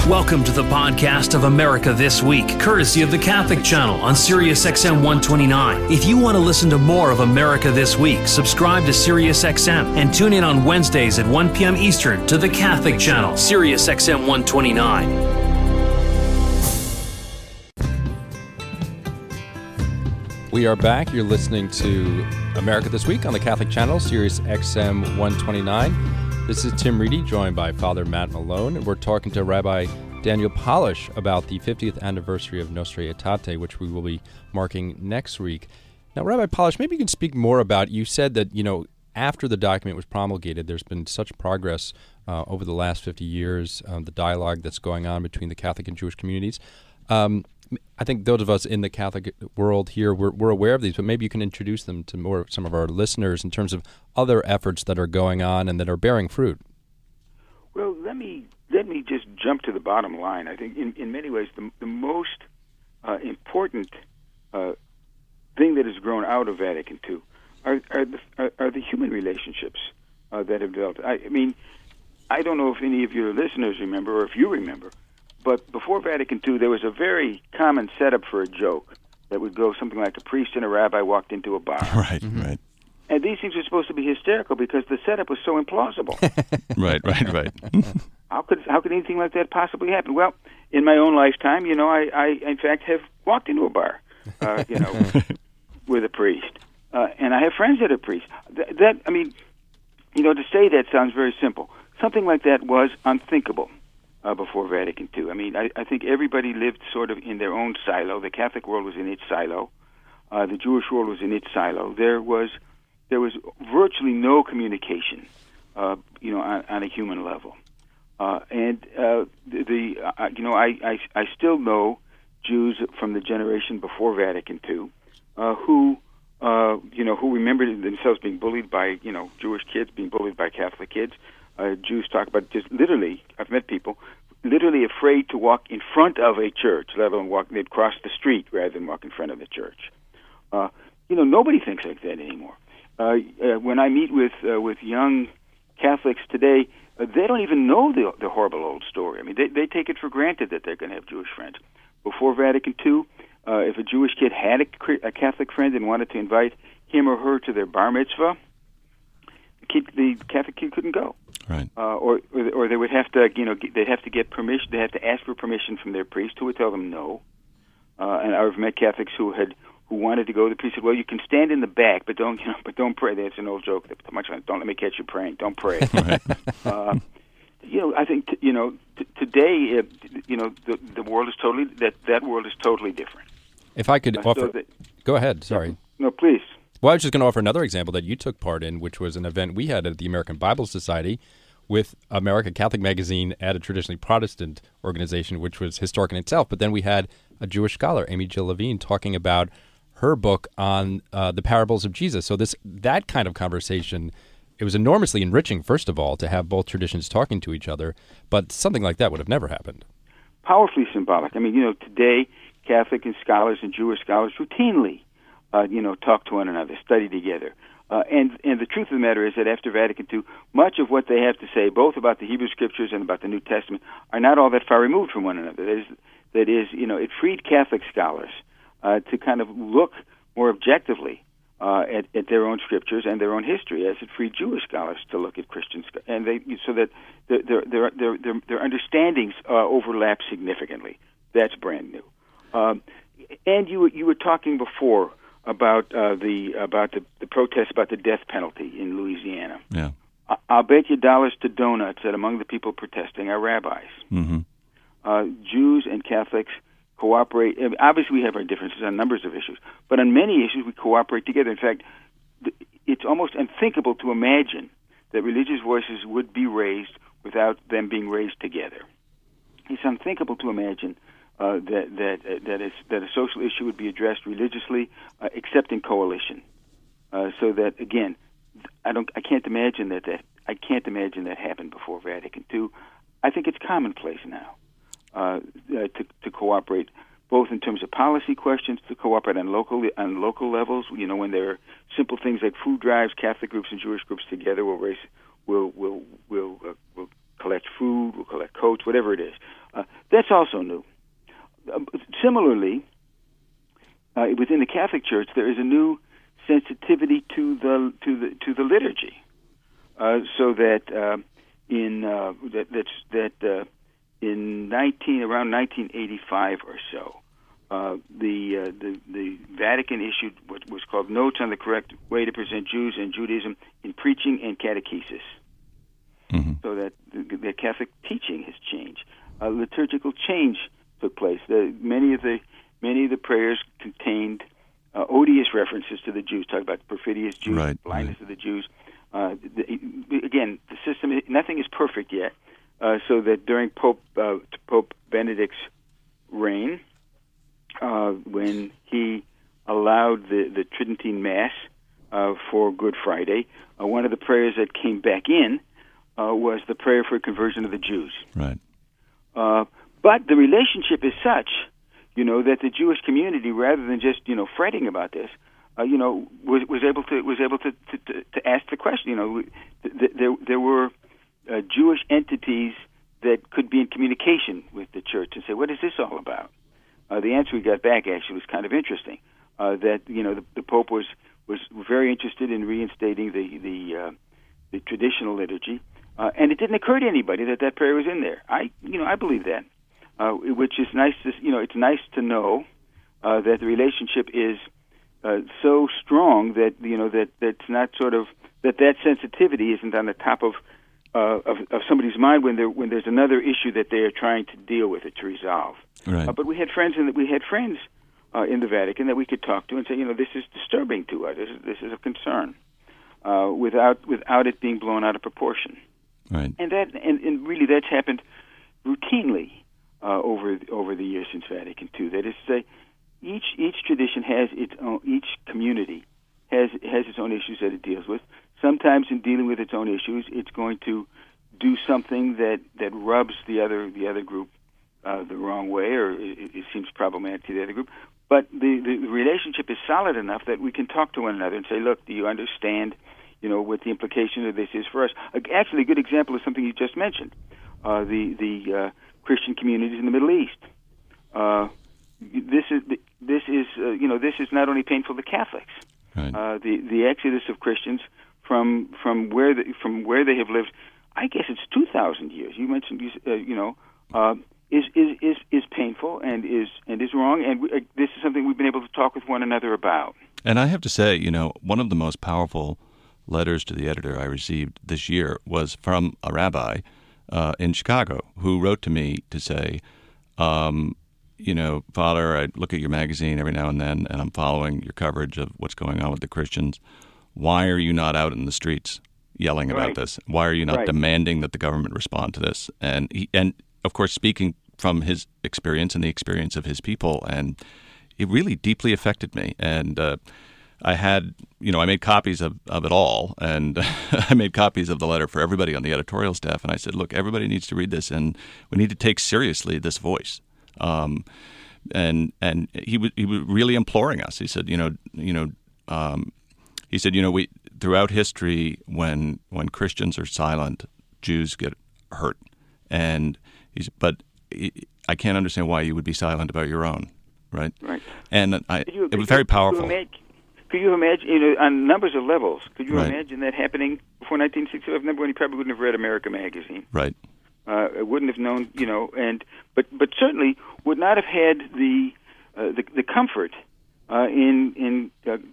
Welcome to the podcast of America This Week, courtesy of the Catholic Channel on Sirius XM 129. If you want to listen to more of America This Week, subscribe to Sirius XM and tune in on Wednesdays at 1 p.m. Eastern to the Catholic Channel, Sirius XM 129. We are back. You're listening to America This Week on the Catholic Channel, Sirius XM 129. This is Tim Reedy, joined by Father Matt Malone, and we're talking to Rabbi Daniel Polish about the 50th anniversary of Nostra Aetate, which we will be marking next week. Now, Rabbi Polish, maybe you can speak more about, you said that, after the document was promulgated, there's been such progress over the last 50 years, the dialogue that's going on between the Catholic and Jewish communities. I think those of us in the Catholic world here, we're aware of these, but maybe you can introduce them to some of our listeners in terms of other efforts that are going on and that are bearing fruit. Well, let me just jump to the bottom line. I think in many ways the most important thing that has grown out of Vatican II are the human relationships that have developed. I mean, I don't know if any of your listeners remember or if you remember, but before Vatican II, there was a very common setup for a joke that would go something like a priest and a rabbi walked into a bar. Right, right. And these things were supposed to be hysterical because the setup was so implausible. Right. How could anything like that possibly happen? Well, in my own lifetime, I in fact have walked into a bar, with a priest, and I have friends that are priests. To say that sounds very simple. Something like that was unthinkable before Vatican II. I mean, I think everybody lived sort of in their own silo. The Catholic world was in its silo. The Jewish world was in its silo. There was virtually no communication, on a human level. I still know Jews from the generation before Vatican II, who remember themselves being bullied by, Jewish kids being bullied by Catholic kids. Jews talk about just literally, I've met people, literally afraid to walk in front of a church, let alone they'd cross the street rather than walk in front of the church. Nobody thinks like that anymore. When I meet with young Catholics today, they don't even know the horrible old story. I mean, they take it for granted that they're going to have Jewish friends. Before Vatican II, if a Jewish kid had a Catholic friend and wanted to invite him or her to their bar mitzvah, the Catholic kid couldn't go. Right. Or they would have to, they'd have to get permission. They have to ask for permission from their priest, who would tell them no. And I've met Catholics who wanted to go. The priest said, "Well, you can stand in the back, but don't pray." That's an old joke. Don't let me catch you praying. Don't pray. Right. I think today, the world is totally that world is totally different. If I could offer, go ahead. Sorry. No, please. Well, I was just going to offer another example that you took part in, which was an event we had at the American Bible Society with America Catholic Magazine at a traditionally Protestant organization, which was historic in itself. But then we had a Jewish scholar, Amy Jill Levine, talking about her book on the parables of Jesus. So that kind of conversation, it was enormously enriching, first of all, to have both traditions talking to each other. But something like that would have never happened. Powerfully symbolic. I mean, today, Catholic and scholars and Jewish scholars routinely talk to one another, study together. And the truth of the matter is that after Vatican II, much of what they have to say, both about the Hebrew Scriptures and about the New Testament, are not all that far removed from one another. That is, it freed Catholic scholars to kind of look more objectively at their own Scriptures and their own history, as it freed Jewish scholars to look at Christian, and so that their understandings overlap significantly. That's brand new. And you were talking before about the protests about the death penalty in Louisiana. Yeah. I'll bet you dollars to donuts that among the people protesting are rabbis. Mm-hmm. Jews and Catholics cooperate. Obviously, we have our differences on numbers of issues, but on many issues we cooperate together. In fact, it's almost unthinkable to imagine that religious voices would be raised without them being raised together. It's unthinkable to imagine that a social issue would be addressed religiously, except in coalition. So that again, I can't imagine that happened before Vatican II. I think it's commonplace now to cooperate, both in terms of policy questions, to cooperate on local levels. When there are simple things like food drives, Catholic groups and Jewish groups together will collect food, will collect coats, whatever it is. That's also new. Similarly, within the Catholic Church, there is a new sensitivity to the liturgy, so that in around 1985 or so, the Vatican issued what was called Notes on the Correct Way to Present Jews and Judaism in Preaching and Catechesis. Mm-hmm. So that the Catholic teaching has changed. Liturgical change took place. Many of the prayers contained odious references to the Jews, talk about perfidious Jews, right, blindness of the Jews. Again, the system, nothing is perfect yet. So that during Pope Benedict's reign, when he allowed the Tridentine Mass for Good Friday, one of the prayers that came back in was the prayer for conversion of the Jews. Right. But the relationship is such, that the Jewish community, rather than just fretting about this, was able to ask the question. There were Jewish entities that could be in communication with the church and say, "What is this all about?" The answer we got back actually was kind of interesting. That the Pope was very interested in reinstating the traditional liturgy, and it didn't occur to anybody that prayer was in there. I believe that, which is nice. It's nice to know that the relationship is so strong that that's not sort of that sensitivity isn't on the top of somebody's mind when there's another issue that they are trying to deal with it, to resolve. Right. But we had friends in the Vatican that we could talk to and say, this is disturbing to us. This is a concern, without it being blown out of proportion. Right. And really that's happened routinely over the years since Vatican II. That is to say, each tradition has its own, each community has its own issues that it deals with. Sometimes in dealing with its own issues, it's going to do something that rubs the other group the wrong way, or it seems problematic to the other group. But the relationship is solid enough that we can talk to one another and say, "Look, do you understand, what the implication of this is for us?" Actually, a good example is something you just mentioned: the Christian communities in the Middle East. This is not only painful to Catholics. Right. The exodus of Christians from where they have lived, I guess it's 2,000 years. You mentioned, is painful and is wrong, and this is something we've been able to talk with one another about. And I have to say, one of the most powerful letters to the editor I received this year was from a rabbi in Chicago who wrote to me to say, Father, I look at your magazine every now and then, and I'm following your coverage of what's going on with the Christians. Why are you not out in the streets yelling about this? Why are you not demanding that the government respond to this? And of course, speaking from his experience and the experience of his people, and it really deeply affected me. And I made copies of it all, and I made copies of the letter for everybody on the editorial staff. And I said, look, everybody needs to read this, and we need to take seriously this voice. And he was really imploring us. He said, we throughout history, when Christians are silent, Jews get hurt, and but I can't understand why you would be silent about your own, right? Right. And it was very powerful. Could you imagine, on numbers of levels, could you imagine that happening before 1965? Number one, he probably wouldn't have read America Magazine. Right. Wouldn't have known, but certainly would not have had the comfort in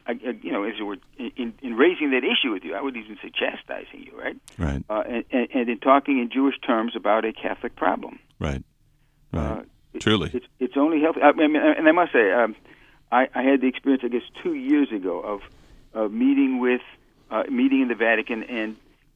raising that issue with you. I would even say chastising you, right? Right. And in talking in Jewish terms about a Catholic problem. Right. Right. Truly, it's only healthy. And I must say, I had the experience, I guess, 2 years ago of meeting in the Vatican and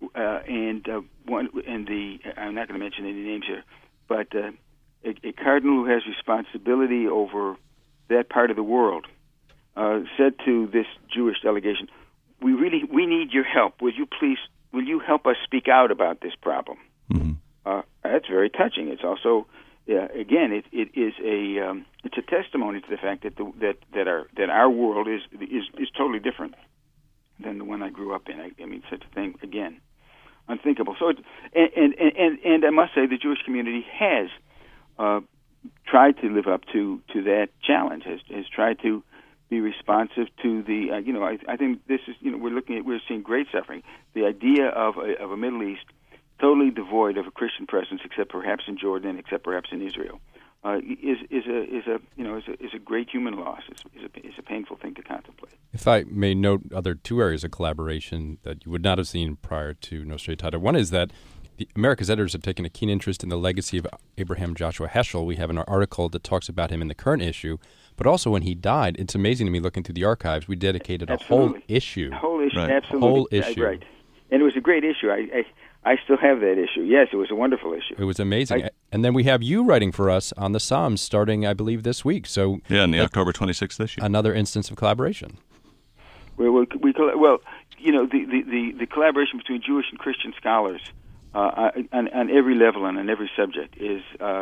I'm not going to mention any names here, but a cardinal who has responsibility over that part of the world said to this Jewish delegation, "We need your help. Will you help us speak out about this problem?" Mm-hmm. That's very touching. It's also, again, it's a testimony to the fact that our world is totally different than the one I grew up in. I mean, such a thing, again, unthinkable. So, and I must say, the Jewish community has tried to live up to that challenge, has tried to be responsive to the, I think this is, we're seeing great suffering. The idea of a Middle East totally devoid of a Christian presence, except perhaps in Jordan, except perhaps in Israel, is a great human loss. Is a painful thing to contemplate. If I may note other two areas of collaboration that you would not have seen prior to Nostra Aetate. One is that America's editors have taken a keen interest in the legacy of Abraham Joshua Heschel. We have an article that talks about him in the current issue, but also when he died. It's amazing to me looking through the archives. We dedicated a whole issue. Right. Absolutely. Whole issue. Right. And it was a great issue. I still have that issue. Yes, it was a wonderful issue. It was amazing. And then we have you writing for us on the Psalms starting, I believe, this week. So in the October 26th issue. Another instance of collaboration. The collaboration between Jewish and Christian scholars on every level and on every subject is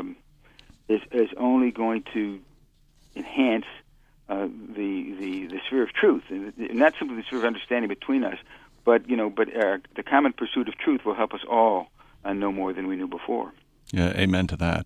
only going to enhance the sphere of truth, and not simply the sphere of understanding between us, but the common pursuit of truth will help us all know more than we knew before. Yeah, amen to that.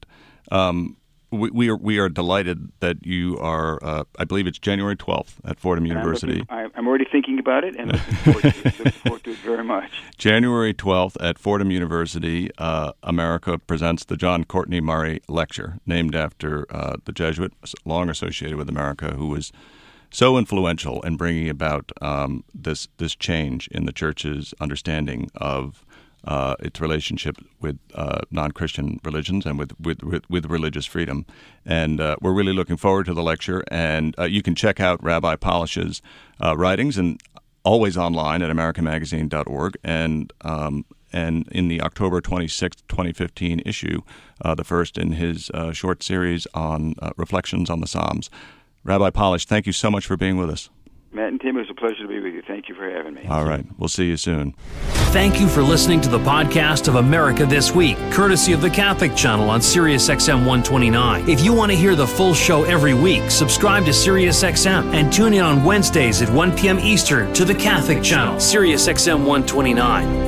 We are delighted that you are. I believe it's January 12th at Fordham University. I'm already thinking about it and looking forward to it very much. January 12th at Fordham University, America presents the John Courtney Murray Lecture, named after the Jesuit long associated with America, who was so influential in bringing about this change in the Church's understanding of its relationship with non-Christian religions and with religious freedom. And we're really looking forward to the lecture. And you can check out Rabbi Polish's writings, and always online at AmericanMagazine.org. And in the October 26th, 2015 issue, the first in his short series on Reflections on the Psalms. Rabbi Polish, thank you so much for being with us. Matt and Tim, it was a pleasure to be with you. Thank you for having me. All right. We'll see you soon. Thank you for listening to the podcast of America This Week, courtesy of the Catholic Channel on SiriusXM 129. If you want to hear the full show every week, subscribe to SiriusXM and tune in on Wednesdays at 1 p.m. Eastern to the Catholic Channel, SiriusXM 129.